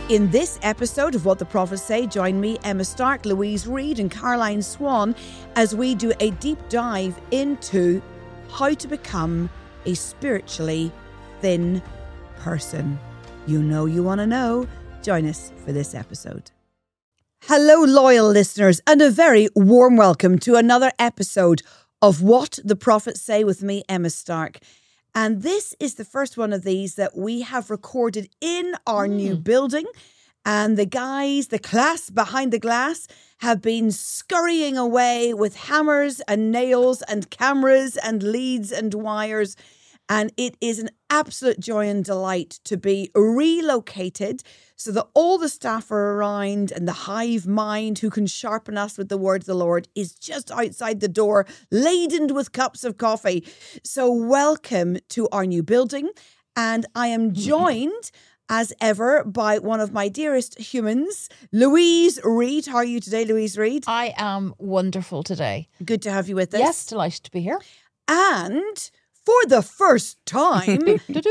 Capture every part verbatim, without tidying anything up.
In this episode of What the Prophets Say, join me, Emma Stark, Louise Reed and Caroline Swan as we do a deep dive into how to become a spiritually thin person. You know you want to know. Join us for this episode. Hello, loyal listeners, and a very warm welcome to another episode of What the Prophets Say with me, Emma Stark. And this is the first one of these that we have recorded in our mm. new building. And the guys, the class behind the glass, have been scurrying away with hammers and nails and cameras and leads and wires. And it is an absolute joy and delight to be relocated so that all the staff are around and the hive mind who can sharpen us with the word of the Lord is just outside the door, laden with cups of coffee. So welcome to our new building. And I am joined, as ever, by one of my dearest humans, Louise Reed. How are you today, Louise Reed? I am wonderful today. Good to have you with us. Yes, delighted to be here. And for the first time,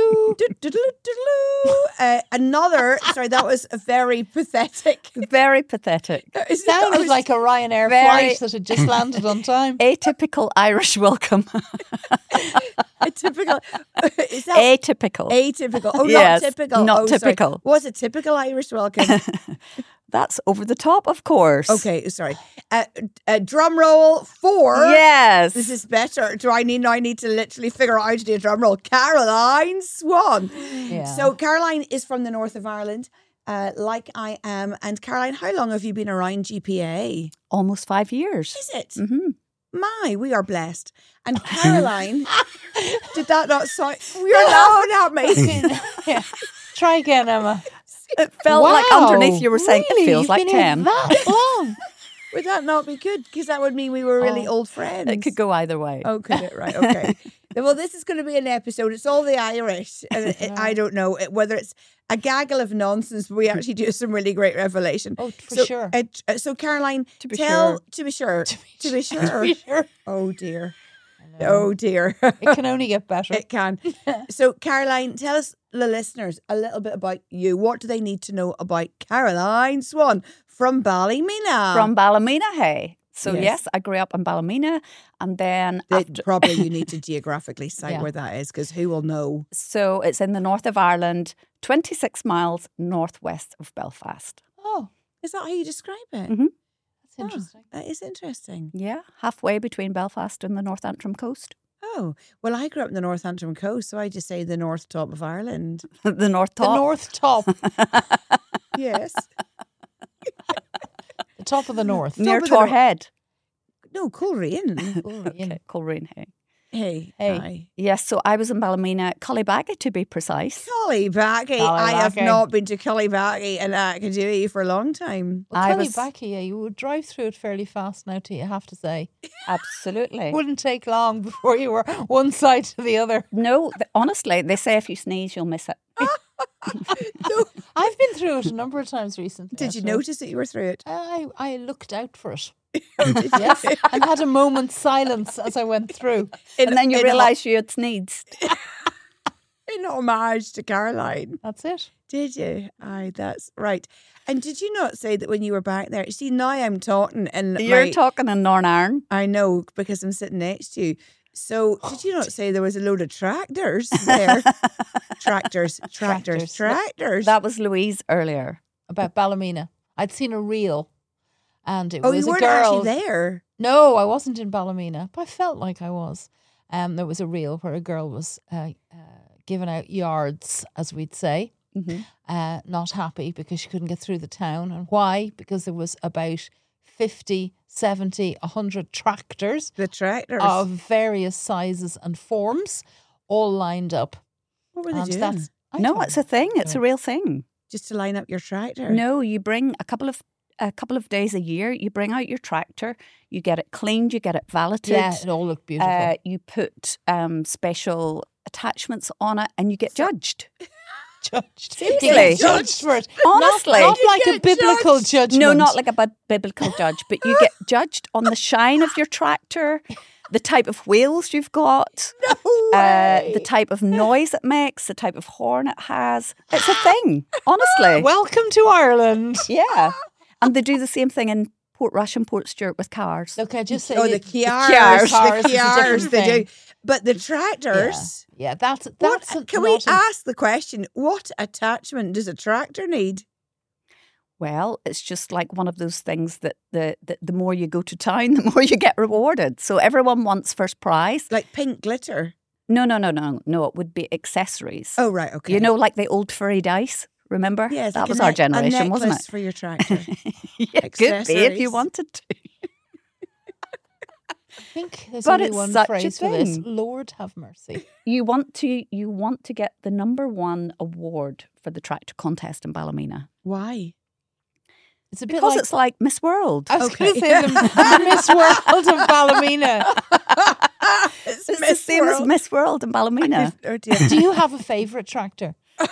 uh, another, sorry, that was very pathetic. Very pathetic. It sounded was like a Ryanair flight that had just landed on time. Atypical Irish welcome. Atypical. Is that atypical. Atypical. Oh, yes, not typical. Not oh, typical. Sorry. What's a typical Irish welcome? That's over the top, of course. Okay, sorry. Uh, uh, drum roll four. Yes. This is better. Do I need now? I need to literally figure out how to do a drum roll. Caroline Swan. Yeah. So Caroline is from the north of Ireland, uh, like I am. And Caroline, how long have you been around G P A? Almost five years. Is it? Mm-hmm. My, we are blessed. And Caroline, did that not sound? You're laughing at me. Yeah. Try again, Emma. It felt wow, like underneath you were saying really? it feels You've like been ten. That long. Would that not be good? Because that would mean we were really Oh. old friends. It could go either way. Oh, could it? Right, okay. Well, this is going to be an episode. It's all the Irish. And it, it, I don't know whether it's a gaggle of nonsense, but we actually do some really great revelation. Oh, for so, sure. Uh, so, Caroline, To be tell, sure. to be sure. To be To be sure. sure. To be sure. Oh, dear. Oh, dear. It can only get better. It can. So, Caroline, tell us, the listeners, a little bit about you. What do they need to know about Caroline Swan from Ballymena? From Ballymena, hey. So Yes. yes. I grew up in Ballymena, and then They- after, probably you need to geographically cite Yeah. where that is, because who will know? so it's in the north of Ireland, twenty-six miles northwest of Belfast. Oh, Is that how you describe it? Mhm. that's interesting. Oh, that is interesting. Yeah, halfway between Belfast and the North Antrim coast. Oh, well, I grew up in the North Antrim coast, so I just say the north top of Ireland. the North The Top. North Top. Yes. The top of the North. Near Top of the North. Torhead. No, Coleraine. Okay, Coleraine, hey. Hey, Hey. hi. Yes, so I was in Ballymena, Cullibaggy to be precise. Cullybacky. I have Cullybacky. not been to Cullybacky and Academy for a long time. Well, I Kelly was- back here, you would drive through it fairly fast now, too, you have to say. Absolutely. Wouldn't take long before you were one side to the other. No, th- honestly, they say if you sneeze, you'll miss it. No. I've been through it a number of times recently. Did you actually. notice that you were through it? I, I looked out for it. Oh, did you? Yes, and had a moment's silence as I went through. In- And then you in realise you had sneezed. In homage to Caroline. That's it. Did you? Aye, that's right. And did you not say that when you were back there? See, now I'm talking and You're my- talking in Northern Ireland. I know, because I'm sitting next to you. So, did you not say there was a load of tractors there? tractors, tractors, Tractors. tractors. That was Louise earlier. About Ballymena. I'd seen a reel, and it oh, was you a weren't girl. actually there. No, I wasn't in Ballymena, but I felt like I was. Um, there was a reel where a girl was uh, uh, giving out yards, as we'd say, Mm-hmm. uh, not happy because she couldn't get through the town. And why? Because there was about fifty, seventy, one hundred tractors The tractors. of various sizes and forms all lined up. what were they And doing? that's I No, don't it's a thing. It's a know. real thing. Just to line up your tractor. No, you bring a couple of a couple of days a year. You bring out your tractor. You get it cleaned. You get it valeted. Yeah, it all looked beautiful. Uh, you put um, special attachments on it, and you get judged. judged. Seriously. You get judged for it. Honestly. Not, not You like a get biblical judged. judgment. No, not like a bi- biblical judge, but you get judged on the shine of your tractor, the type of wheels you've got, No uh, way. the type of noise it makes, the type of horn it has. It's a thing, honestly. Welcome to Ireland. Yeah. And they do the same thing in Portrush and Portstewart with cars. Look, I just say Oh, the it- Kiars, Kiars. Cars the is a different Kiars, they thing. do. But the Yeah, tractors, yeah, that's what, that's. a- can we not a- ask the question, what attachment does a tractor need? Well, it's just like one of those things that the, the the more you go to town, the more you get rewarded. So everyone wants first prize. Like pink glitter? No, no, no, no, no. It would be accessories. Oh, right, okay. You know, like the old furry dice. Remember? Yes, that like was a our ne- generation, a wasn't necklace it? for your tractor. Yeah, it could be if Accessories. you wanted to. I think there's But only it's one such a phrase for this. thing. Lord have mercy. You want to you want to get the number one award for the tractor contest in Ballymena Why? It's a bit because like it's like Miss World. I was Okay. going to say the, the Miss World of Ballymena. it's It's the Miss same World. as Miss World in Ballymena. Oh, dear. Do you have a favourite tractor?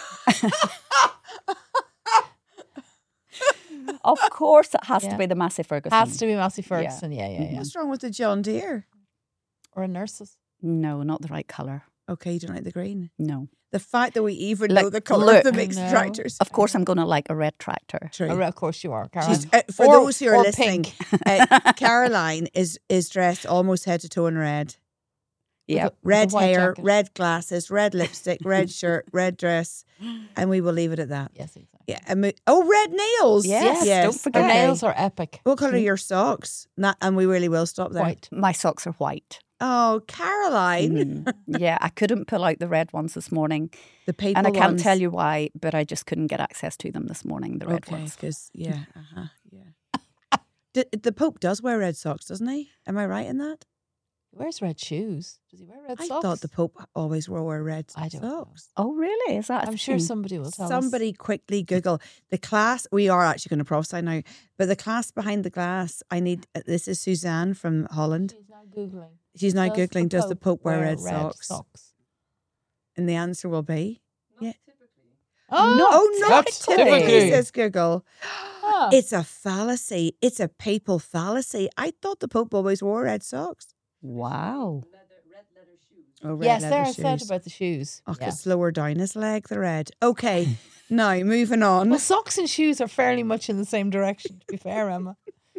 Of course, it has Yeah. to be the Massey Ferguson. Has to be Massey Ferguson. Yeah, yeah, yeah. What's wrong with the John Deere? Or a nurse's. No, not the right colour. Okay, you don't like the green. No. The fact that we even Like, know the colour look. of the I mixed know. tractors. Of course, I'm going to like a red tractor. True. Oh, of course you are, Caroline. She's, uh, for Or- those who are or listening, pink. uh, Caroline is is dressed almost head to toe in red. Yeah. With a Red white hair, jacket. red glasses, red lipstick, red shirt, red dress, and we will leave it at that. Yes, exactly. Yeah. And we, oh, red nails. Yes, yes. don't Her forget. Okay. nails are epic. What colour are your socks? Not, and we really will stop there. White. My socks are white. Oh, Caroline, Mm. Yeah, I couldn't pull out the red ones this morning. the paper And I can't ones. tell you why, but I just couldn't get access to them this morning, the red Okay, ones. because yeah, uh-huh, yeah. D- the Pope does wear red socks, doesn't he? Am I right in that? He wears red shoes. Does he wear red I socks? thought the Pope always wore red I don't know. socks. Oh, really? Is that a I'm sure thing? somebody will tell Somebody quickly Google the class. We are actually going to prophesy now, but the class behind the glass. I need. uh, This is Suzanne from us. Holland. She's now Googling. She's now Does the googling. Does the Pope wear red, socks? socks? And the answer will be yeah. Oh, Not Oh, not not typically, typically. says Google. Huh. It's a fallacy. It's a papal fallacy. I thought the Pope always wore red socks. Wow. Oh, red yes, leather there I said shoes. about the shoes. Oh, Yeah. it's lower down his leg, the red. Okay, now moving on. Well, socks and shoes are fairly much in the same direction, to be fair, Emma.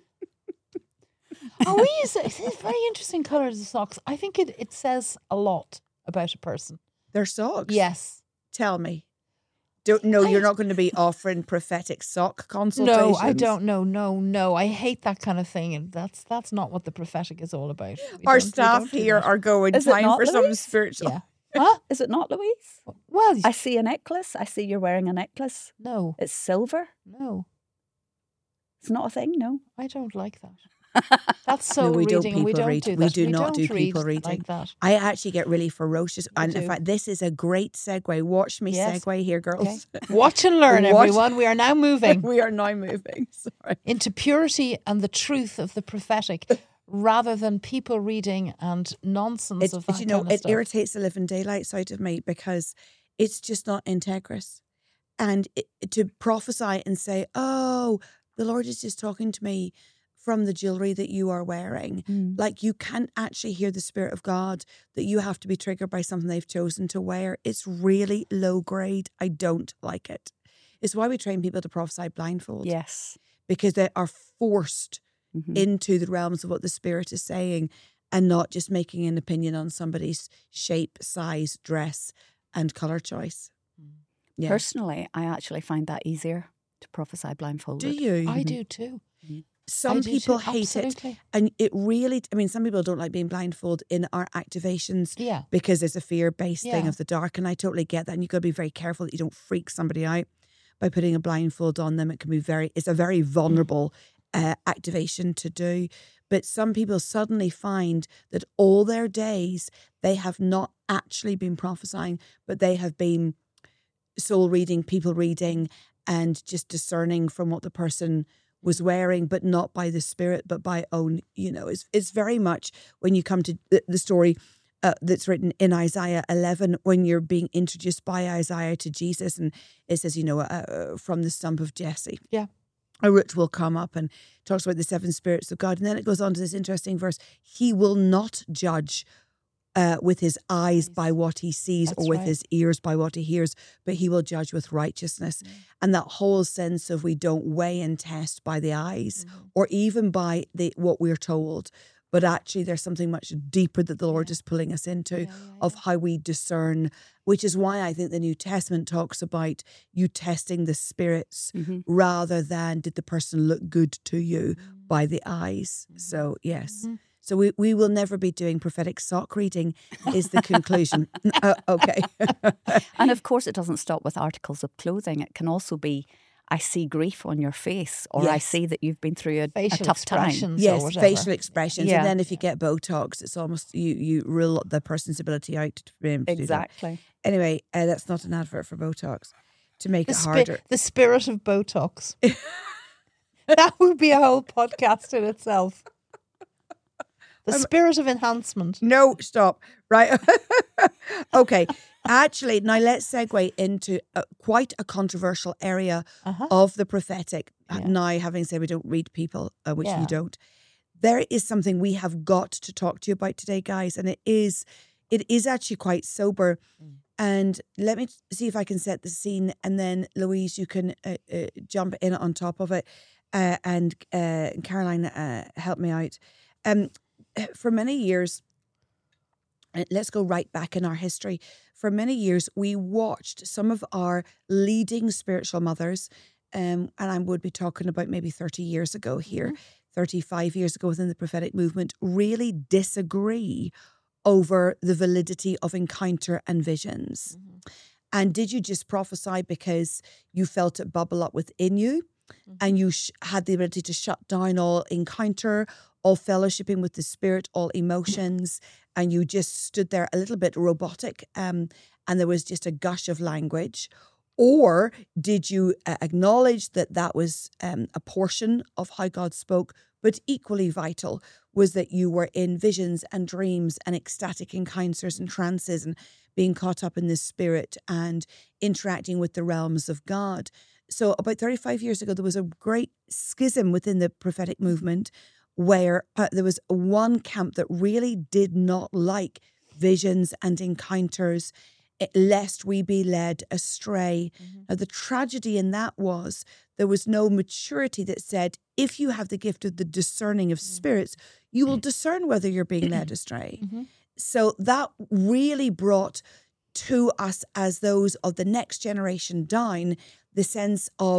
Oh, we use it's it's very interesting colours of socks. I think it, it says a lot about a person. They're socks. Yes. Tell me. Don't, no, I- you're not going to be offering prophetic sock No, consultations. I don't know. No, no. I hate that kind of thing. And that's that's not what the prophetic is all about. We Our don't- we staff don't do here that. are going Is it time not, for something Louise? spiritual. Yeah. Huh? Is it not, Louise? Well, I see a necklace. I see you're wearing a necklace. no, It's silver. no. It's not a thing, no. I don't like that. That's so No, we don't reading. and we people don't read. do We that. do not don't do read people reading. like that. I actually get really ferocious. And in do. fact, this is a great segue. Watch me Yes. segue here, girls. Watch and learn, Watch- everyone. We are now moving we are now moving. Sorry. into purity and the truth of the prophetic, rather than people reading and nonsense It, of that you know, kind of it stuff. irritates the living daylights out of me because it's just not integrous. And it, to prophesy and say, oh, the Lord is just talking to me from the jewelry that you are wearing. Mm. Like you can't actually hear the Spirit of God, that you have to be triggered by something they've chosen to wear. It's really low grade. I don't like it. It's why we train people to prophesy blindfold. Yes. Because they are forced Mhm. into the realms of what the Spirit is saying and not just making an opinion on somebody's shape, size, dress, and colour choice. Yeah. Personally, I actually find that easier to prophesy blindfolded. Do you? I do too. Some I do people too, hate it. absolutely. And it really, I mean, some people don't like being blindfolded in our activations Yeah. because there's a fear-based thing Yeah. of the dark. And I totally get that. And you've got to be very careful that you don't freak somebody out by putting a blindfold on them. It can be very, it's a very vulnerable uh, activation to do. But some people suddenly find that all their days, they have not actually been prophesying, but they have been soul reading, people reading, and just discerning from what the person was wearing, but not by the Spirit, but by own, you know, it's, it's very much when you come to the, the story uh, that's written in Isaiah eleven, when you're being introduced by Isaiah to Jesus, and it says, you know, uh, from the stump of Jesse. Yeah. a root will come up and talks about the seven spirits of God. And then it goes on to this interesting verse. He will not judge uh, with his eyes by what he sees That's or with right. his ears by what he hears, but he will judge with righteousness. Mm. And that whole sense of we don't weigh and test by the eyes mm. or even by the what we're told, but actually there's something much deeper that the Lord yeah. is pulling us into yeah, yeah, of yeah. how we discern, which is why I think the New Testament talks about you testing the spirits mm-hmm. rather than did the person look good to you mm-hmm. by the eyes. Mm-hmm. So, yes. Mm-hmm. So we, we will never be doing prophetic sock reading is the conclusion. uh, okay. And of course it doesn't stop with articles of clothing. It can also be, I see grief on your face, or yes. I see that you've been through a, a tough time. Yes, facial expressions. Yeah. And then if you get Botox, it's almost, you, you rule the person's ability out to be able to exactly. do that. Anyway, uh, that's not an advert for Botox to make the it harder. Spi- the spirit of Botox. That would be a whole podcast in itself. The I'm, spirit of enhancement. No, stop. Right. Okay. Actually, now let's segue into a, quite a controversial area uh-huh. of the prophetic. Yeah. Now, having said we don't read people, uh, which yeah. you don't, there is something we have got to talk to you about today, guys, and it is, it is actually quite sober. Mm. And let me see if I can set the scene, and then Louise, you can uh, uh, jump in on top of it, uh, and uh, Caroline, uh, help me out. Um, for many years. Let's go right back in our history. For many years, we watched some of our leading spiritual mothers, um, and I would be talking about maybe thirty years ago here, mm-hmm. thirty-five years ago within the prophetic movement, really disagree over the validity of encounter and visions. Mm-hmm. And did you just prophesy because you felt it bubble up within you, mm-hmm. and you sh- had the ability to shut down all encounter, all fellowshipping with the Spirit, all emotions, and you just stood there a little bit robotic, um, and there was just a gush of language? Or did you uh, acknowledge that that was um, a portion of how God spoke, but equally vital was that you were in visions and dreams and ecstatic encounters and trances and being caught up in the Spirit and interacting with the realms of God? So about thirty-five years ago, there was a great schism within the prophetic movement where uh, there was one camp that really did not like visions and encounters, it, lest we be led astray. Mm-hmm. Now, the tragedy in that was there was no maturity that said, if you have the gift of the discerning of spirits, you will discern whether you're being led astray. Mm-hmm. So that really brought to us, as those of the next generation down, the sense of,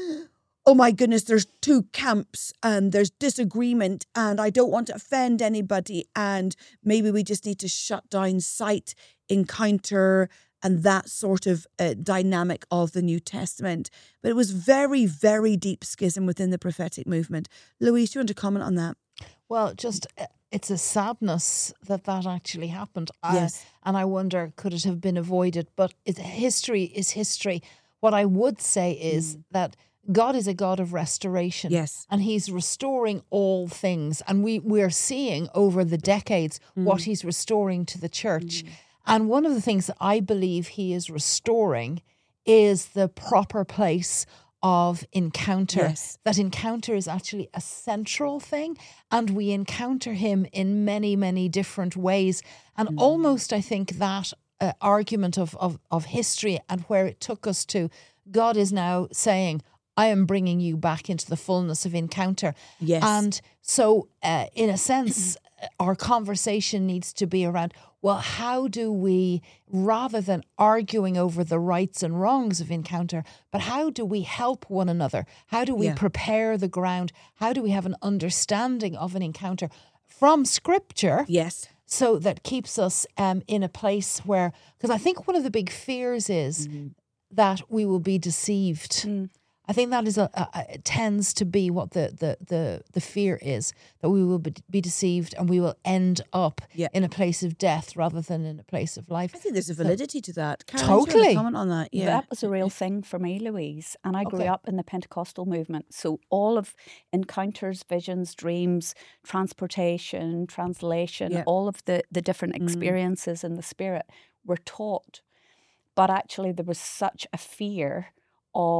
oh my goodness, there's two camps and there's disagreement and I don't want to offend anybody, and maybe we just need to shut down sight, encounter, and that sort of uh, dynamic of the New Testament. But it was very, very deep schism within the prophetic movement. Louise, do you want to comment on that? Well, just uh, it's a sadness that that actually happened. Yes. Uh, and I wonder, could it have been avoided? But it, history is history. What I would say is mm. that God is a God of restoration. Yes. And he's restoring all things. And we, we're seeing over the decades mm. what he's restoring to the church. Mm. And one of the things that I believe he is restoring is the proper place of encounter. Yes. That encounter is actually a central thing, and we encounter him in many, many different ways. And mm. almost, I think, that uh, argument of, of, of history and where it took us to, God is now saying, I am bringing you back into the fullness of encounter. Yes. And so, uh, in a sense, our conversation needs to be around, well, how do we, rather than arguing over the rights and wrongs of encounter, but how do we help one another? How do we yeah. prepare the ground? How do we have an understanding of an encounter from Scripture? Yes. So that keeps us um, in a place where, because I think one of the big fears is mm-hmm. that we will be deceived. Mm. I think that is a, a, a tends to be what the, the, the, the fear is, that we will be, be deceived and we will end up yeah. in a place of death rather than in a place of life. I think there's a validity so, to that. Karen, totally. Do you want to comment on that? Yeah. That was a real thing for me, Louise. And I grew okay. up in the Pentecostal movement. So all of encounters, visions, dreams, transportation, translation, yeah. all of the, the different experiences mm. in the Spirit were taught. But actually there was such a fear of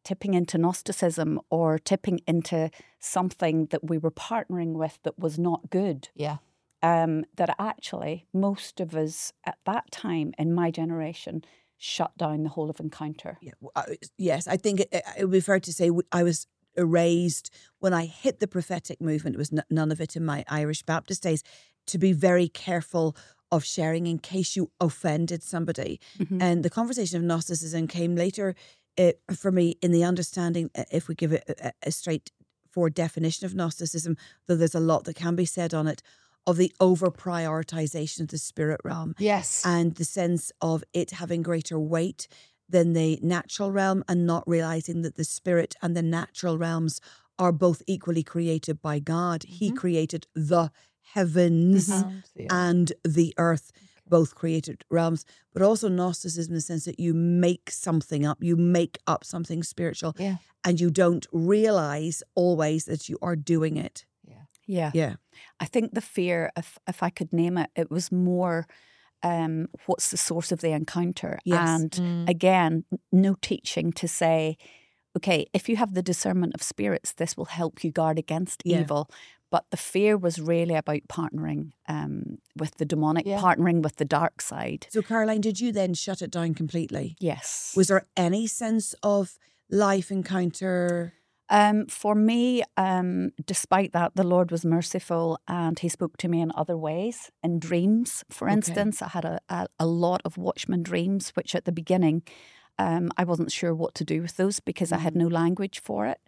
tipping into Gnosticism or tipping into something that we were partnering with that was not good. Yeah. Um, that actually most of us at that time in my generation shut down the whole of Encounter. Yeah, well, uh, yes, I think it, it would be fair to say w- I was raised when I hit the prophetic movement. It was n- none of it in my Irish Baptist days, to be very careful of sharing in case you offended somebody. Mm-hmm. And the conversation of Gnosticism came later uh, for me in the understanding, uh, if we give it a, a straightforward definition of Gnosticism, though there's a lot that can be said on it, of the over-prioritization of the spirit realm. Yes. And the sense of it having greater weight than the natural realm, and not realizing that the spirit and the natural realms are both equally created by God. Mm-hmm. He created the heavens Mm-hmm. and the earth, both created realms, but also Gnosticism in the sense that you make something up, you make up something spiritual, Yeah. and you don't realize always that you are doing it. Yeah. Yeah. I think the fear, if if I could name it, it was more um, what's the source of the encounter? Yes. And Mm. again, no teaching to say, okay, if you have the discernment of spirits, this will help you guard against Yeah. evil. But the fear was really about partnering um, with the demonic, Yeah. partnering with the dark side. So, Caroline, did you then shut it down completely? Yes. Was there any sense of life encounter? Um, for me, um, despite that, the Lord was merciful and he spoke to me in other ways, in dreams. For Okay. instance, I had a, a, a lot of watchman dreams, which at the beginning, um, I wasn't sure what to do with those because I had no language for it.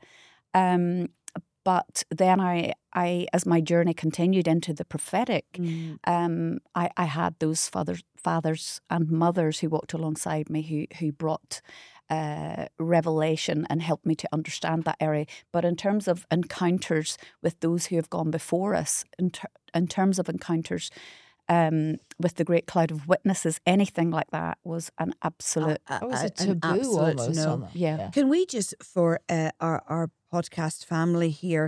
Um, but then I, I, as my journey continued into the prophetic, Mm. um, I, I had those fathers, fathers and mothers who walked alongside me who, who brought uh, revelation and helped me to understand that area. But in terms of encounters with those who have gone before us, in, ter- in terms of encounters um, with the great cloud of witnesses, anything like that was an absolute, A- It was a an taboo absolute almost no. on that. yeah. Can we just, for uh, our, our podcast family here,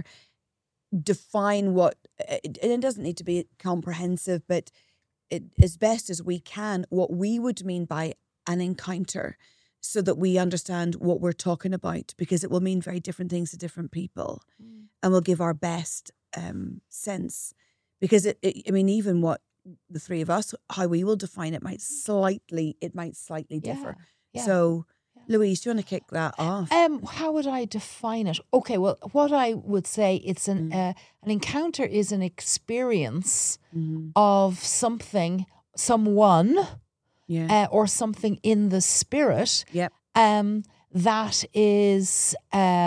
define what, it, it doesn't need to be comprehensive, but it, as best as we can, what we would mean by an encounter, so that we understand what we're talking about, because it will mean very different things to different people, Mm. and we'll give our best um, sense. Because, it, it, I mean, even what the three of us, how we will define it might slightly, it might slightly differ. Yeah. So, Yeah. Louise, do you want to kick that off? Um, how would I define it? Okay, well, what I would say, it's an Mm. uh, an encounter is an experience Mhm. of something, someone, Yeah. uh, or something in the spirit. Yep. Um, that is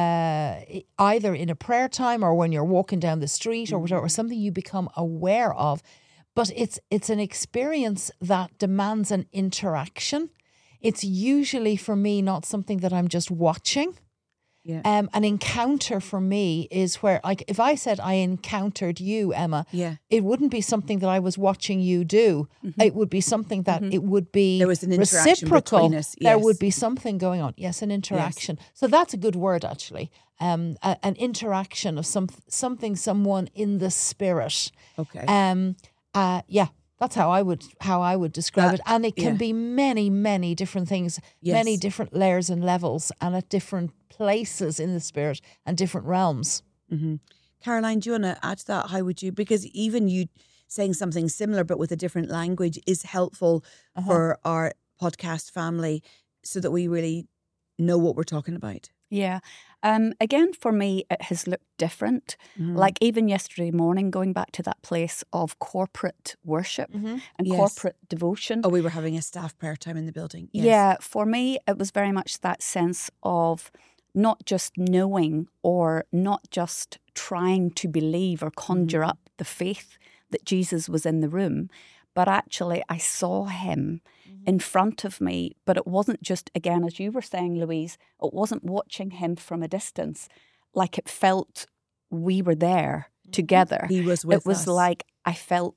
uh, either in a prayer time or when you're walking down the street or whatever, or something you become aware of. But it's it's an experience that demands an interaction. It's usually for me not something that I'm just watching. Yeah. Um, an encounter for me is where, like, if I said I encountered you, Emma, Yeah. it wouldn't be something that I was watching you do. It would be something that it would be There was an interaction reciprocal. between us, There yes. would be something going on. Yes, an interaction. So that's a good word, actually. Um, a, an interaction of some something, someone in the spirit. Okay. Um, uh, yeah, that's how I would how I would describe That- it. And it can yeah. be many, many different things, Yes. many different layers and levels, and at different places in the spirit and different realms. hmm Caroline, do you want to add to that? How would you? Because even you saying something similar but with a different language is helpful Uh-huh. for our podcast family, so that we really know what we're talking about. Yeah. Um, again, for me, it has looked different. Mhm. Like even yesterday morning, going back to that place of corporate worship Mm-hmm. and Yes. corporate devotion. Oh, we were having a staff prayer time in the building. Yes. Yeah, for me, it was very much that sense of not just knowing or not just trying to believe or conjure Mm-hmm. up the faith that Jesus was in the room, but actually I saw him Mm-hmm. in front of me. But it wasn't just, again, as you were saying, Louise, it wasn't watching him from a distance. Like it felt we were there together. He was with It was us. like I felt,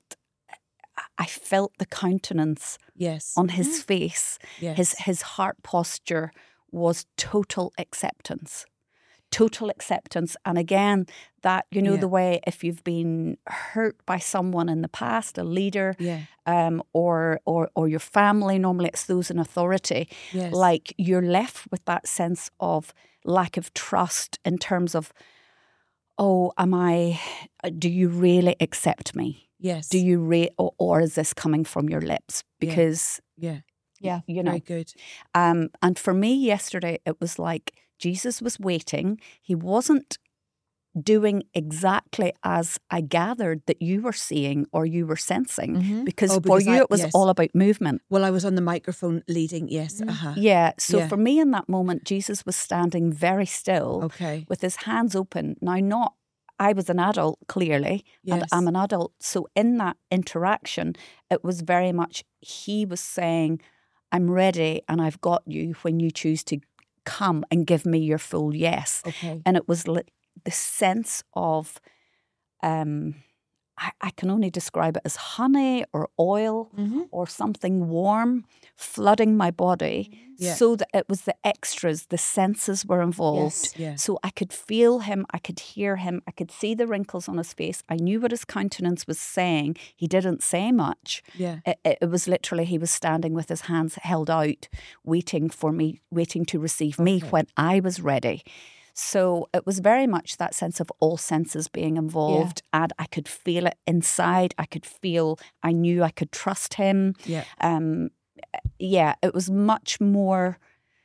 I felt the countenance Yes. on his face. Yes. His his heart posture was total acceptance. total acceptance. And again, that, you know, Yeah. the way if you've been hurt by someone in the past, a leader, Yeah. um, or, or, or your family, normally it's those in authority, Yes. like you're left with that sense of lack of trust in terms of, oh, am I, do you really accept me? Yes. Do you re or, or is this coming from your lips? Because, Yeah. Yeah. you know, Very good. um, and for me yesterday, it was like Jesus was waiting. He wasn't doing exactly as I gathered that you were seeing or you were sensing, Mhm. because Oh, for because you I- it was yes. all about movement. Well, I was on the microphone leading. Yes. Uh-huh. Yeah. So Yeah. for me in that moment, Jesus was standing very still Okay. with his hands open. Now, not, I was an adult, clearly, and Yes. I'm an adult. So in that interaction, it was very much, he was saying, I'm ready and I've got you when you choose to come and give me your full yes. Okay. And it was li- the sense of, um, I, I can only describe it as honey or oil Mhm. or something warm flooding my body, Yeah. so that it was the extras, the senses were involved. Yes. Yeah. So I could feel him, I could hear him, I could see the wrinkles on his face. I knew what his countenance was saying. He didn't say much. Yeah. It, it, it was literally, he was standing with his hands held out, waiting for me, waiting to receive me Okay. when I was ready. So it was very much that sense of all senses being involved, and I could feel it inside. I could feel, I knew I could trust him. Yeah. Um, yeah, it was much more,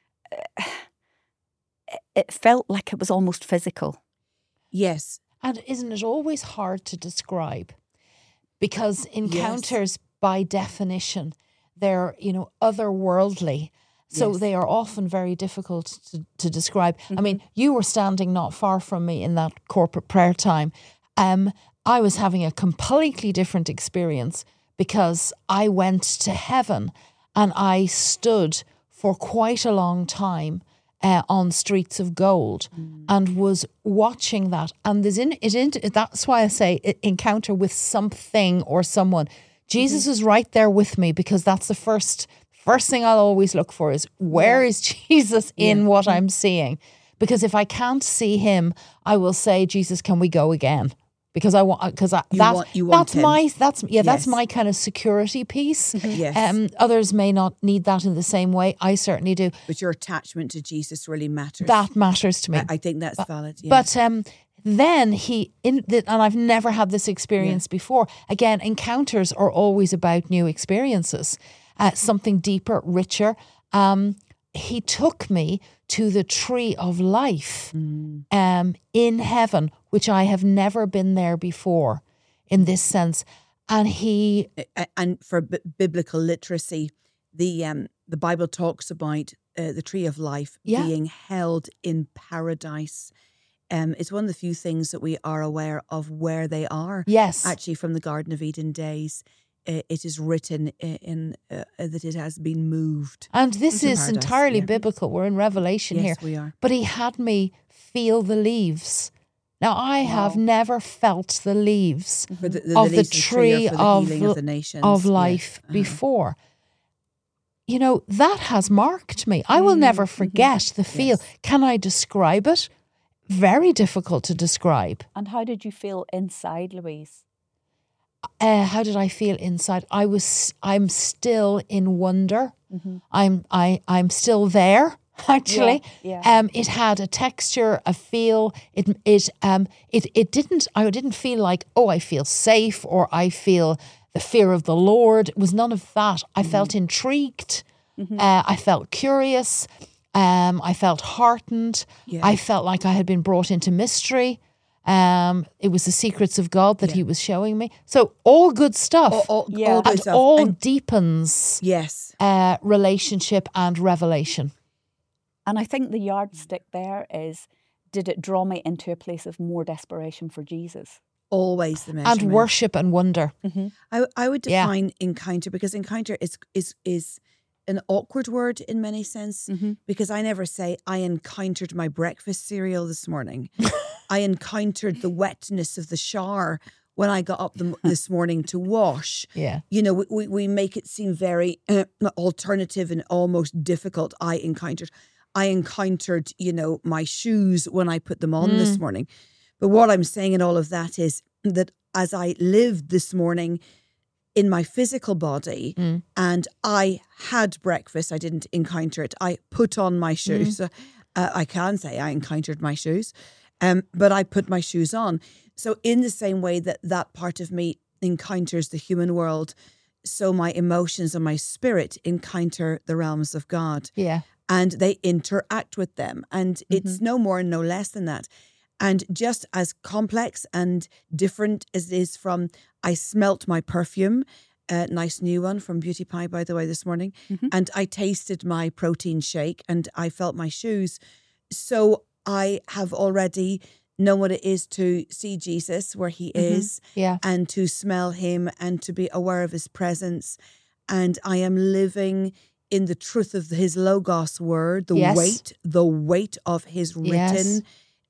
it felt like it was almost physical. Yes. And isn't it always hard to describe? Because encounters, by definition, they're, you know, otherworldly. So Yes. they are often very difficult to, to describe. I mean, you were standing not far from me in that corporate prayer time. Um, I was having a completely different experience because I went to heaven and I stood for quite a long time uh, on streets of gold and was watching that. And there's in it, in, that's why I say it, encounter with something or someone. Jesus is right there with me, because that's the first first thing I'll always look for is, where is Jesus in what I'm seeing? Because if I can't see him, I will say, Jesus, can we go again? Because I want, because that, want- you want that's him. my, that's, yeah, that's Yes. my kind of security piece. Yes. Um, others may not need that in the same way. I certainly do. But your attachment to Jesus really matters. That matters to me. I, I think that's valid. Yeah. But um, then he, in the, and I've never had this experience before. Again, encounters are always about new experiences, uh, something deeper, richer. Um, he took me to the tree of life um, in heaven, which I have never been there before in this sense. And he, A- and for b- biblical literacy, the um the Bible talks about uh, the tree of life Yeah. being held in paradise. Um, it's one of the few things that we are aware of where they are. yes, Actually, from the Garden of Eden days, uh, it is written i- in uh, that it has been moved. and this into is paradise, entirely yeah. biblical. We're in Revelation Yes, here. we are. But he had me feel the leaves. Now, I have never felt the leaves For the, the of the leaves of tree are for the of, healing of the nations. of Yes, life uh-huh. before. You know, that has marked me. I will never forget the feel. Yes. Can I describe it? Very difficult to describe. And how did you feel inside, Louise? Uh, how did I feel inside? I was. I'm still in wonder. I'm. I. I'm still there. Actually, Yeah, yeah. um, it had a texture, a feel. It. It. Um. It. It didn't. I didn't feel like, oh, I feel safe, or I feel the fear of the Lord. It was none of that. I felt intrigued. Uh, I felt curious. Um. I felt heartened. Yeah. I felt like I had been brought into mystery. Um, it was the secrets of God that he was showing me. So all good stuff. All, all, Yeah. all good and stuff. all And- deepens yes. uh, relationship and revelation. And I think the yardstick there is, did it draw me into a place of more desperation for Jesus? Always the measurement. And worship and wonder. I I would Yeah. define encounter, because encounter is is is an awkward word in many sense, because I never say I encountered my breakfast cereal this morning. I encountered the wetness of the shower when I got up the, this morning to wash. Yeah. You know, we, we, we make it seem very uh, alternative and almost difficult. I encountered. I encountered, you know, my shoes when I put them on mm. this morning. But what I'm saying in all of that is that as I lived this morning in my physical body mm. and I had breakfast, I didn't encounter it. I put on my shoes. Mm. Uh, I can say I encountered my shoes, um, but I put my shoes on. So in the same way that that part of me encounters the human world, so my emotions and my spirit encounter the realms of God. Yeah. And they interact with them. And mm-hmm. it's no more and no less than that. And just as complex and different as it is from, I smelt my perfume, a nice new one from Beauty Pie, by the way, this morning. Mm-hmm. And I tasted my protein shake and I felt my shoes. So I have already known what it is to see Jesus where he mm-hmm. is yeah. and to smell him and to be aware of his presence. And I am living in the truth of his Logos word, the yes. weight, the weight of his written yes.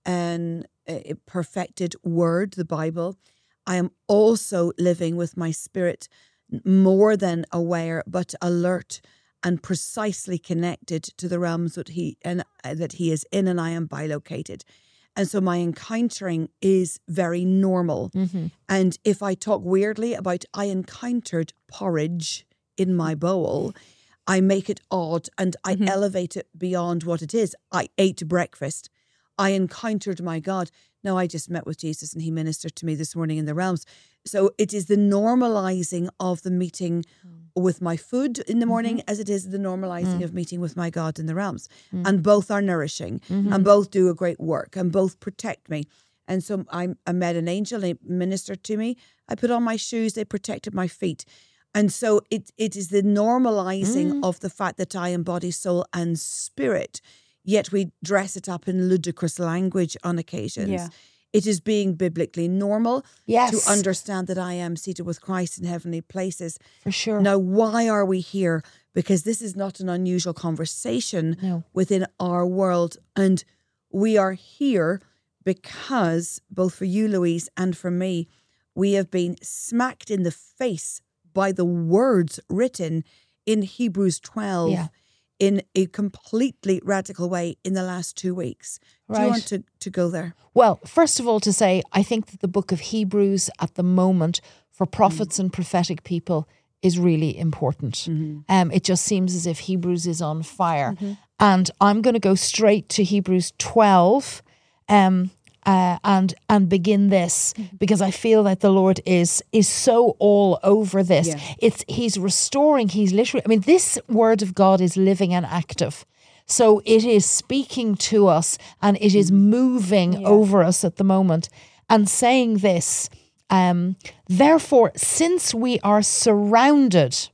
and uh, perfected word, the Bible. I am also living with my spirit more than aware, but alert and precisely connected to the realms that he and uh, that he is in, and I am bilocated. And so my encountering is very normal. Mm-hmm. And if I talk weirdly about I encountered porridge in my bowl, I make it odd and I mm-hmm. elevate it beyond what it is. I ate breakfast. I encountered my God. No, I just met with Jesus and he ministered to me this morning in the realms. So it is the normalizing of the meeting mm. with my food in the morning mm-hmm. as it is the normalizing mm. of meeting with my God in the realms. Mm. And both are nourishing mm-hmm. and both do a great work and both protect me. And so I, I met an angel, they ministered to me. I put on my shoes, they protected my feet. And so it it is the normalizing mm. of the fact that I am body, soul and spirit. Yet we dress it up in ludicrous language on occasions. Yeah. It is being biblically normal yes. to understand that I am seated with Christ in heavenly places. For sure. Now, why are we here? Because this is not an unusual conversation no. within our world. And we are here because, both for you, Louise, and for me, we have been smacked in the face by the words written in Hebrews twelve. Yeah. In a completely radical way in the last two weeks. Right. Do you want to, to go there? Well, first of all, to say, I think that the book of Hebrews at the moment for prophets mm. and prophetic people is really important. Mm-hmm. Um, it just seems as if Hebrews is on fire. Mm-hmm. And I'm going to go straight to Hebrews twelve um, uh, and and begin this mm-hmm. because I feel that the Lord is is so all over this. Yeah. It's He's restoring, he's literally, I mean, this word of God is living and active. So it is speaking to us and it is moving yeah. over us at the moment and saying this, um, therefore, since we are surrounded,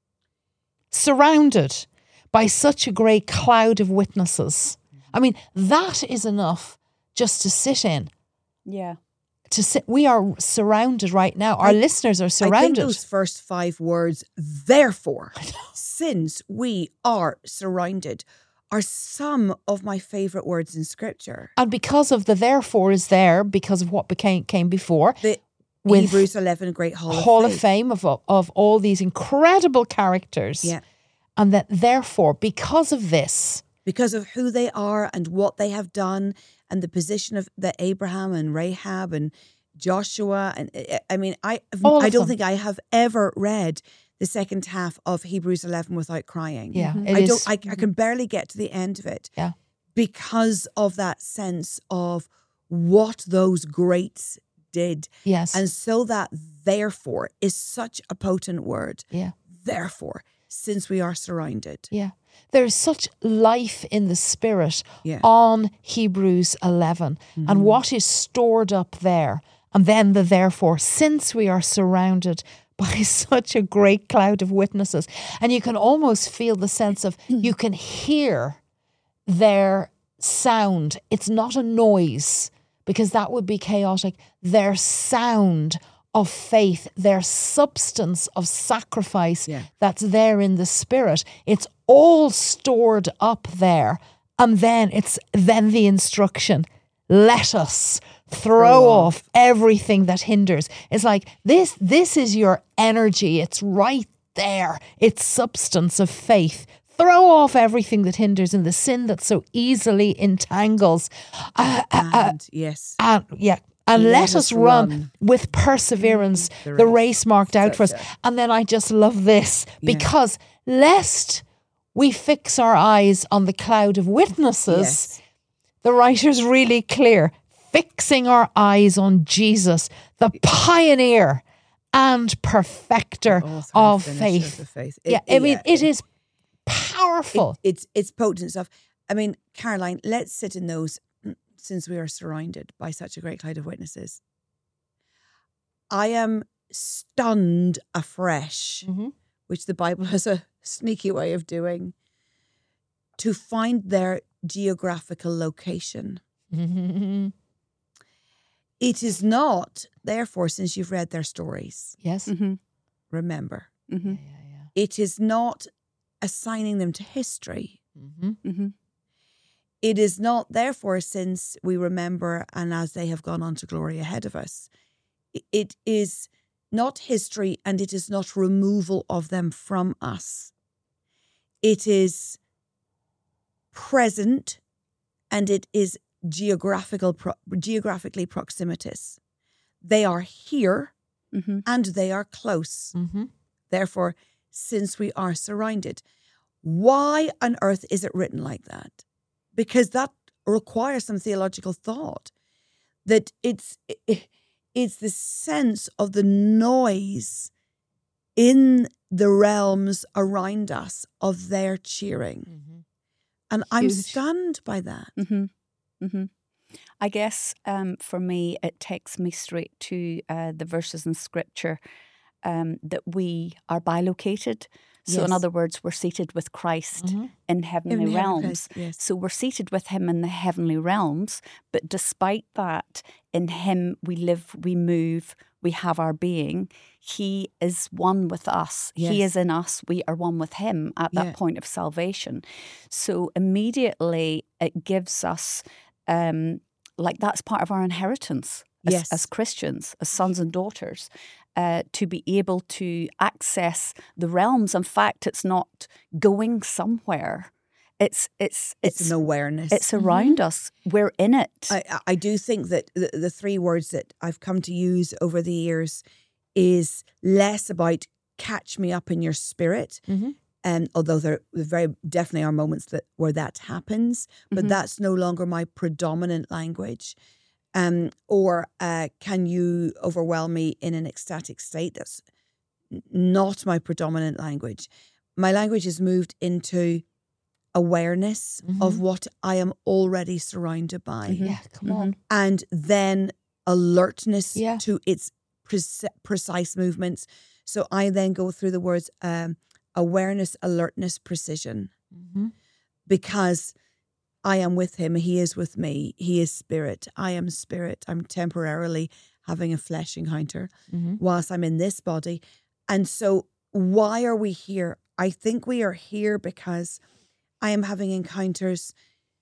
surrounded by such a great cloud of witnesses, I mean, that is enough just to sit in. Yeah. To sit, we are surrounded right now. Our I, listeners are surrounded. I think those first five words, therefore, since we are surrounded, are some of my favourite words in Scripture. And because of the therefore is there, because of what became came before. The Hebrews eleven Great Hall, Hall of, of Fame of, of all these incredible characters. Yeah. And that therefore, because of this. Because of who they are and what they have done and the position of the Abraham and Rahab and Joshua. And I mean, I all I don't them. think I have ever read the second half of Hebrews eleven without crying. Yeah, mm-hmm. it I is. don't. I, I can barely get to the end of it. Yeah, because of that sense of what those greats did. Yes, and so that therefore is such a potent word. Yeah, therefore, since we are surrounded. Yeah, there's such life in the spirit yeah. on Hebrews eleven, mm-hmm. and what is stored up there, and then the therefore, since we are surrounded by such a great cloud of witnesses. And you can almost feel the sense of, you can hear their sound. It's not a noise, because that would be chaotic. Their sound of faith, their substance of sacrifice yeah. that's there in the spirit. It's all stored up there. And then it's then the instruction, let us throw, throw off. off everything that hinders. It's like, this, this is your energy. It's right there. It's substance of faith. throw off everything that hinders and the sin that so easily entangles. Uh, uh, uh, And yes, and yeah. And Let let, us us run, run. with perseverance The the race. race marked out for us. Such a- And then I just love this, Yeah. because lest we fix our eyes on the cloud of witnesses, yes, the writer's really clear, fixing our eyes on Jesus, the pioneer and perfecter author and of finisher faith. of faith. yeah, It- I mean, yeah, it is powerful. It, it's it's potent stuff. I mean, Caroline, let's sit in those, since we are surrounded by such a great cloud of witnesses. I am stunned afresh, Mhm. which the Bible has a sneaky way of doing, to find their geographical location. It is not, therefore, since you've read their stories, Yes. Mm-hmm. remember, Mm-hmm. Yeah, yeah, it is not assigning them to history. yeah. Mhm. Mm-hmm. It is not, therefore, since we remember and as they have gone on to glory ahead of us, i- it is not history and it is not removal of them from us. It is present and it is geographical, pro- geographically proximitous. They are here Mm-hmm. and they are close. Mhm. Therefore, since we are surrounded, why on earth is it written like that? Because that requires some theological thought. That it's it, it's the sense of the noise in the realms around us of their cheering, Mhm. and I'm Huge. stunned by that. Mm-hmm. Mm-hmm. I guess um, for me, it takes me straight to uh, the verses in Scripture um, that we are bilocated. So, in Yes. other words, we're seated with Christ Mhm. in heavenly In heavenly realms. place, yes. So, we're seated with Him in the heavenly realms. But despite that, in Him we live, we move, we have our being. He is one with us. He Yes. is in us. We are one with Him at that Yeah. point of salvation. So, immediately it gives us. Um, like that's part of our inheritance as, Yes. as Christians, as sons and daughters, uh, to be able to access the realms. In fact, it's not going somewhere. It's it's It's, it's an awareness. it's around us. We're in it. I, I do think that the, the three words that I've come to use over the years is less about catch me up in your spirit. Mhm. Um, although there very definitely are moments that where that happens, but Mhm. that's no longer my predominant language. Um, or uh, can you overwhelm me in an ecstatic state? That's n- not my predominant language. My language has moved into awareness of Mhm. what I am already surrounded by, Mhm. Yeah, come on. and then alertness Yeah. to its pre- precise movements. So I then go through the words um, awareness, alertness, precision, Mhm. because I am with him. He is with me. He is spirit. I am spirit. I'm temporarily having a flesh encounter Mhm. whilst I'm in this body. And so why are we here? I think we are here because I am having encounters,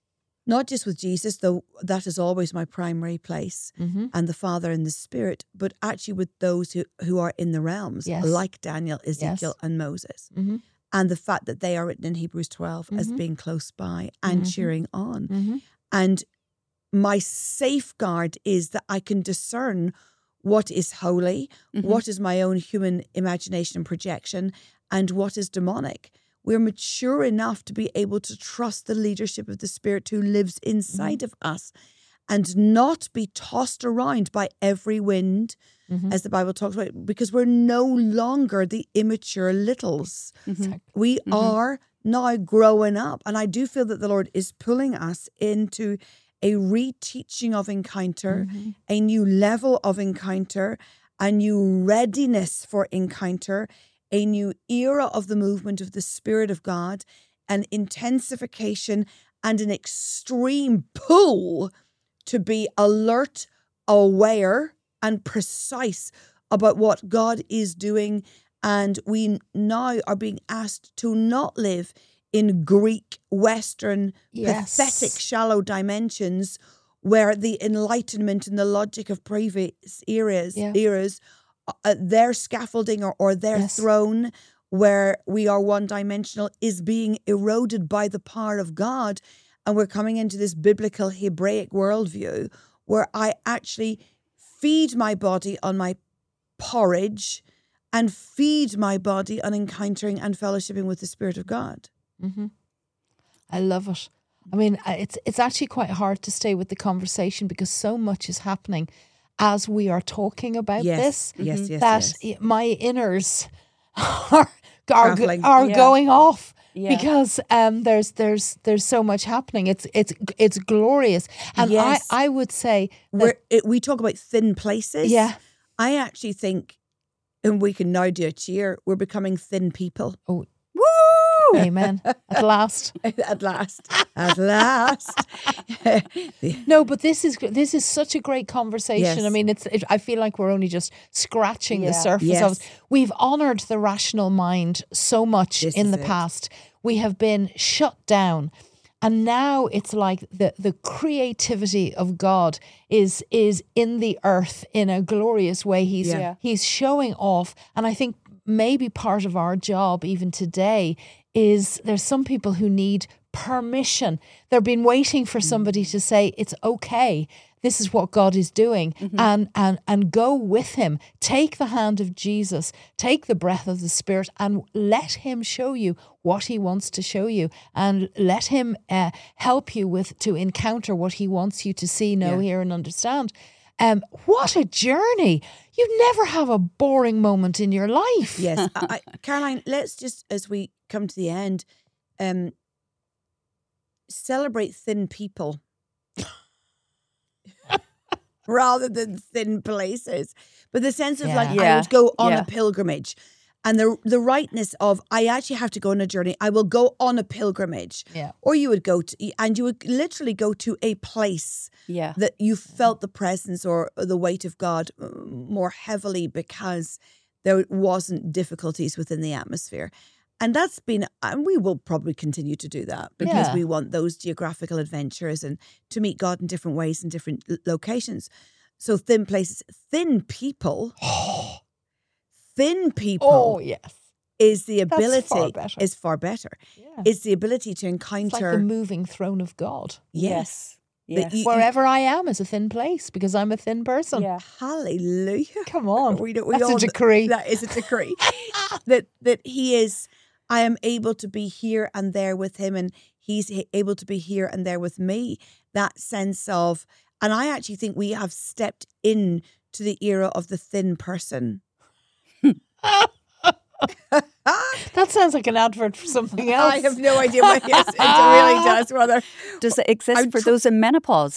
not just with Jesus, though that is always my primary place, Mhm. and the Father and the Spirit, but actually with those who, who are in the realms, Yes. like Daniel, Ezekiel, Yes. and Moses. Mhm. And the fact that they are written in Hebrews twelve as Mhm. being close by and Mhm. cheering on. Mhm. And my safeguard is that I can discern what is holy, Mhm. what is my own human imagination and projection, and what is demonic. We're mature enough to be able to trust the leadership of the Spirit who lives inside of us and not be tossed around by every wind, Mhm. as the Bible talks about, because we're no longer the immature littles. Mhm. We Mhm. are now growing up. And I do feel that the Lord is pulling us into a reteaching of encounter, Mhm. a new level of encounter, a new readiness for encounter, a new era of the movement of the Spirit of God, an intensification and an extreme pull to be alert, aware, and precise about what God is doing. And we now are being asked to not live in Greek, Western, Yes. pathetic, shallow dimensions where the enlightenment and the logic of previous eras, Yeah. eras uh, their scaffolding or, or their Yes. throne where we are one-dimensional is being eroded by the power of God. And we're coming into this biblical Hebraic worldview where I actually feed my body on my porridge and feed my body on encountering and fellowshipping with the Spirit of God. Mm-hmm. I love it. I mean, it's it's actually quite hard to stay with the conversation because so much is happening as we are talking about yes, this. Yes, mm-hmm. yes, that yes. my inners are are, Traveling. are yeah. going off. Yeah. Because um, there's there's there's so much happening. It's it's it's glorious, and Yes. I, I would say that, We're, it, we talk about thin places. yeah. I actually think, and we can now do a cheer, we're becoming thin people. Oh, woo! Amen. At last, At last, at last. no, but this is this is such a great conversation. Yes. I mean, it's it, I feel like we're only just scratching Yeah. the surface Yes. of it. We've honoured the rational mind so much This in is the it. past. We have been shut down. And now it's like the, the creativity of God is is in the earth in a glorious way. He's Yeah. he's showing off. And I think maybe part of our job even today is there's some people who need permission. They've been waiting for somebody to say it's okay. This is what God is doing, Mm-hmm. and and and go with Him. Take the hand of Jesus, take the breath of the Spirit, and let Him show you what He wants to show you, and let Him uh, help you with to encounter what He wants you to see, know, Yeah. hear, and understand. Um, what a journey! You never have a boring moment in your life. Yes. I, I, Caroline, let's just, as we come to the end, um, celebrate thin people. Rather than thin places. But the sense of like, Yeah. I Yeah. would go on Yeah. a pilgrimage. And the the rightness of, I actually have to go on a journey. I will go on a pilgrimage. Yeah. Or you would go to, and you would literally go to a place Yeah. that you felt the presence or the weight of God uh, more heavily because there wasn't difficulties within the atmosphere. And that's been, and we will probably continue to do that because Yeah. we want those geographical adventures and to meet God in different ways in different l- locations. So thin places, thin people, thin people Oh yes. is the That's ability, far better. is far better. Yeah. It's the ability to It's like encounter, the moving throne of God. yes, Yes. that you- Wherever I am is a thin place because I'm a thin person. Yeah. hallelujah. Come on. We don't, we That's a all- decree. That is a decree. that that he is, I am able to be here and there with him, and he's h- able to be here and there with me. That sense of, and I actually think we have stepped in to the era of the thin person. That sounds like an advert for something else. I have no idea what yes, it really does, Mother. Does it exist I'm for tr- those in menopause?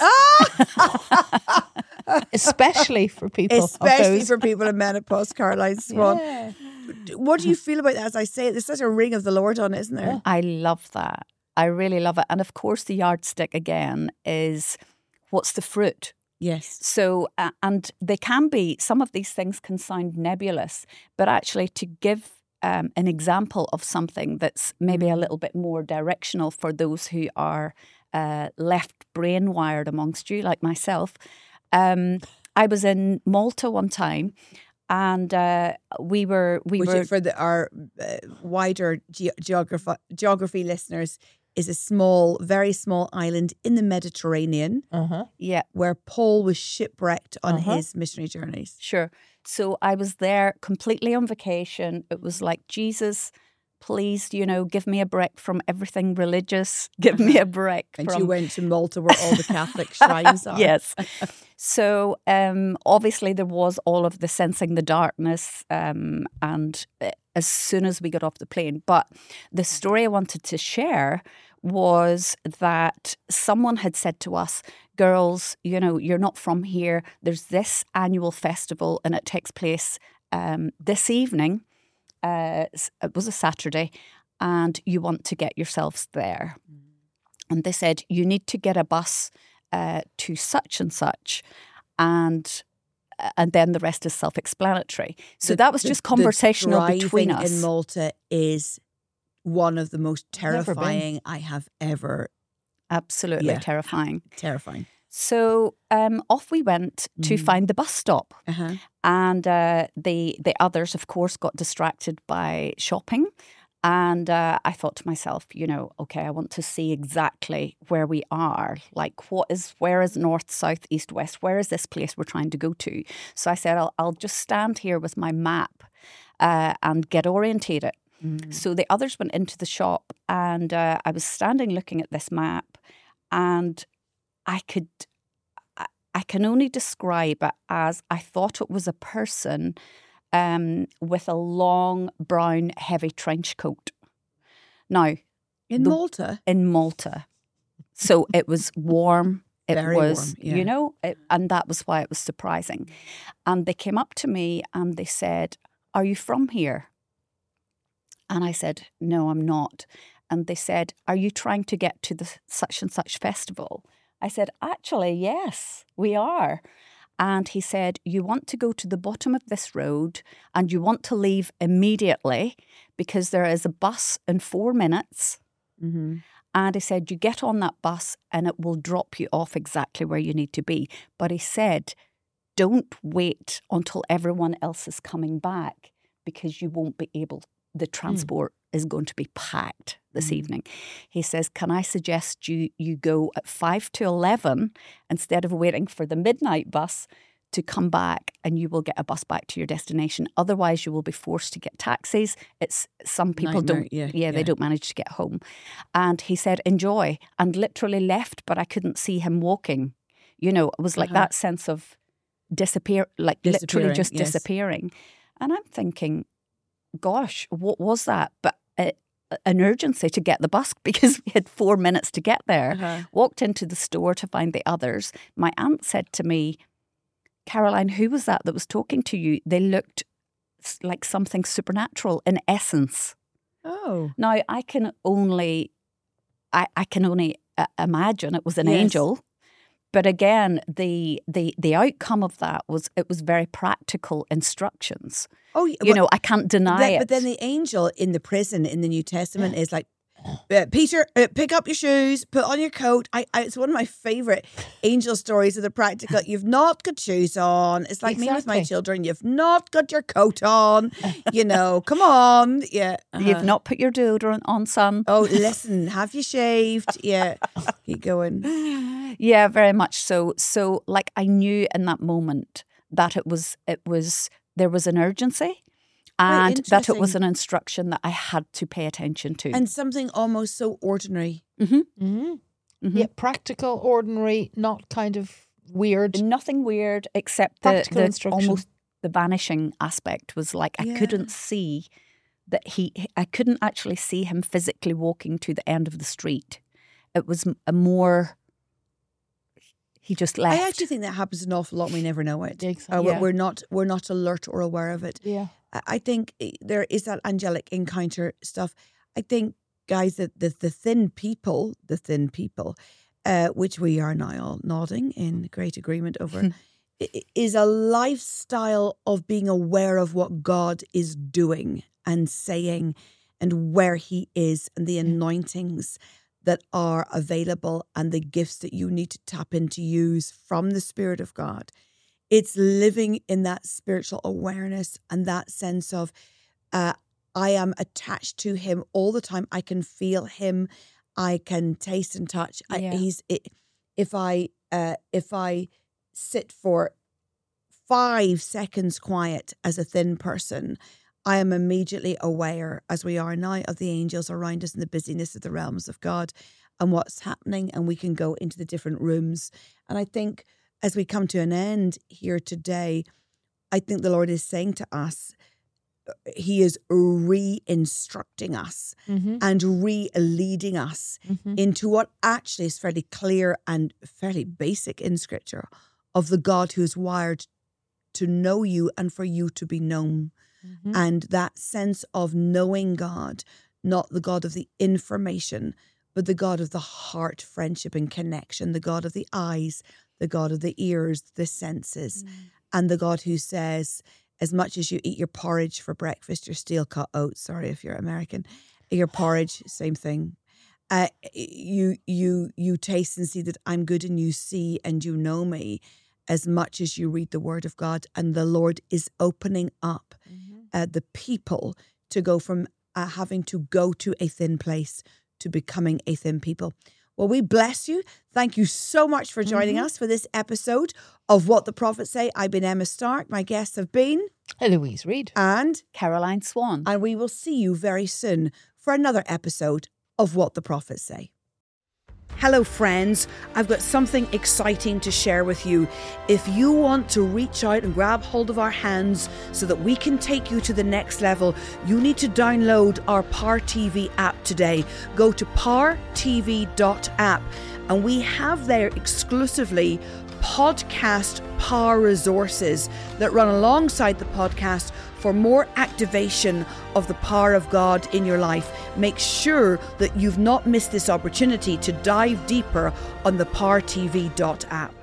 Especially for people. Especially of those. for people in menopause, Caroline Swan. Yeah. What do you feel about that? As I say it, there's such a ring of the Lord on it, isn't there? I love that. I really love it. And of course, the yardstick again is what's the fruit? Yes. So, uh, and they can be, some of these things can sound nebulous, but actually to give um, an example of something that's maybe a little bit more directional for those who are uh, left brain wired amongst you, like myself. Um, I was in Malta one time. And uh, we were, we Which were for the, our uh, wider ge- geography, geography listeners is a small, very small island in the Mediterranean Uh-huh. yeah, where Paul was shipwrecked on Uh-huh. his missionary journeys. sure. So I was there completely on vacation. It was like, Jesus, please, you know, give me a break from everything religious. Give me a break And from you went to Malta where all the Catholic shrines are. Yes. So um, obviously there was all of the sensing the darkness um, and uh, as soon as we got off the plane. But the story I wanted to share was that someone had said to us, girls, you know, you're not from here. There's this annual festival and it takes place um, this evening. Uh, it was a Saturday and you want to get yourselves there. And they said, you need to get a bus uh, to such and such. And and then the rest is self-explanatory. So The- that was the- just the conversational between driving us. in Malta is one of the most Never been. terrifying I have ever, Absolutely Yeah. terrifying. terrifying. So um, off we went to Mm. find the bus stop. Uh-huh. And uh, the the others, of course, got distracted by shopping. And uh, I thought to myself, you know, okay, I want to see exactly where we are. Like, what is, where is north, south, east, west? Where is this place we're trying to go to? So I said, I'll, I'll just stand here with my map uh, and get orientated. Mm. So the others went into the shop, and uh, I was standing looking at this map, and I could, I, I can only describe it as I thought it was a person Um, with a long, brown, heavy trench coat. Now, In the- Malta? in Malta. So it was warm. It Very was, warm, yeah. you know, it, and that was why it was surprising. And they came up to me and they said, "Are you from here?" And I said, "No, I'm not." And they said, "Are you trying to get to the such and such festival?" I said, "Actually, yes, we are." And he said, "You want to go to the bottom of this road and you want to leave immediately because there is a bus in four minutes. Mm-hmm. And he said, you get on that bus and it will drop you off exactly where you need to be. But he said, don't wait until everyone else is coming back because you won't be able, the transport mm. is going to be packed this mm. evening." He says, "Can I suggest you, you go at five to eleven instead of waiting for the midnight bus to come back, and you will get a bus back to your destination. Otherwise, you will be forced to get taxis. It's some people Nightmare, don't, yeah, yeah, yeah, they don't manage to get home." And he said, "Enjoy," and literally left, but I couldn't see him walking. You know, it was like Uh-huh. that sense of disappear, like literally Disappearing, just yes. disappearing. And I'm thinking, gosh, what was that? But uh, an urgency to get the bus because we had four minutes to get there. Uh-huh. Walked into the store to find the others. My aunt said to me, "Caroline, who was that that was talking to you? They looked s- like something supernatural in essence." Oh. Now, I can only, I, I can only uh, imagine it was an Yes. angel. But again, the, the the outcome of that was it was very practical instructions. Oh, yeah, You well, know, I can't deny Then- it. But then the angel in the prison in the New Testament is like, uh, Peter, uh, pick up your shoes, put on your coat. I, I, it's one of my favourite angel stories of the practical. You've not got shoes on. It's like me with my Exactly. children. You've not got your coat on. You know, come on. Yeah. uh-huh. You've not put your deodorant on, son. Oh, listen, have you shaved? Yeah. Keep going. Yeah, very much so. So, like, I knew in that moment that it was, it was, there was an urgency, and that it was interesting. an instruction that I had to pay attention to. And something almost so ordinary. Mhm. Mm-hmm. Mhm. Yeah, practical, ordinary, not kind of weird. Nothing weird except the, Practical the instruction. almost the vanishing aspect was like I Yeah. couldn't see that he, I couldn't actually see him physically walking to the end of the street. It was m- a more, he just left. I actually think that happens an awful lot. and We never know it. Exactly. Uh, we're- Yeah. We're not. We're not alert or aware of it. Yeah. I- I think eh, there is that angelic encounter stuff. I think, guys, that the, the thin people, the thin people, uh, which we are now all nodding in great agreement over, i- i- is a lifestyle of being aware of what God is doing and saying and where he is and the anointings that are available and the gifts that you need to tap into use from the Spirit of God. It's living in that spiritual awareness and that sense of uh, I am attached to him all the time. I can feel him. I can taste and touch. I, Yeah. he's it, if I uh, if I sit for five seconds quiet as a thin person, I am immediately aware, as we are now, of the angels around us and the busyness of the realms of God and what's happening. And we can go into the different rooms. And I think as we come to an end here today, I think the Lord is saying to us, he is re-instructing us Mm-hmm. and re-leading us Mm-hmm. into what actually is fairly clear and fairly basic in Scripture of the God who is wired to know you and for you to be known. Mm-hmm. And that sense of knowing God, not the God of the information, but the God of the heart, friendship and connection, the God of the eyes, the God of the ears, the senses, and the God who says, as much as you eat your porridge for breakfast, your steel cut oats, sorry if you're American, your porridge, same thing. uh, you you you taste and see that I'm good, and you see and you know me as much as you read the Word of God. And the Lord is opening up mm-hmm. uh, the people to go from uh, having to go to a thin place to becoming a thin people. Well, we bless you. Thank you so much for joining mm-hmm. us for this episode of What the Prophets Say. I've been Emma Stark. My guests have been Eloise Reid and Caroline Swan. And we will see you very soon for another episode of What the Prophets Say. Hello, friends. I've got something exciting to share with you. If you want to reach out and grab hold of our hands so that we can take you to the next level, you need to download our Power T V app today. Go to power t v dot app, and we have there exclusively podcast power resources that run alongside the podcast for more activation of the power of God in your life. Make sure that you've not missed this opportunity to dive deeper on the power t v dot app.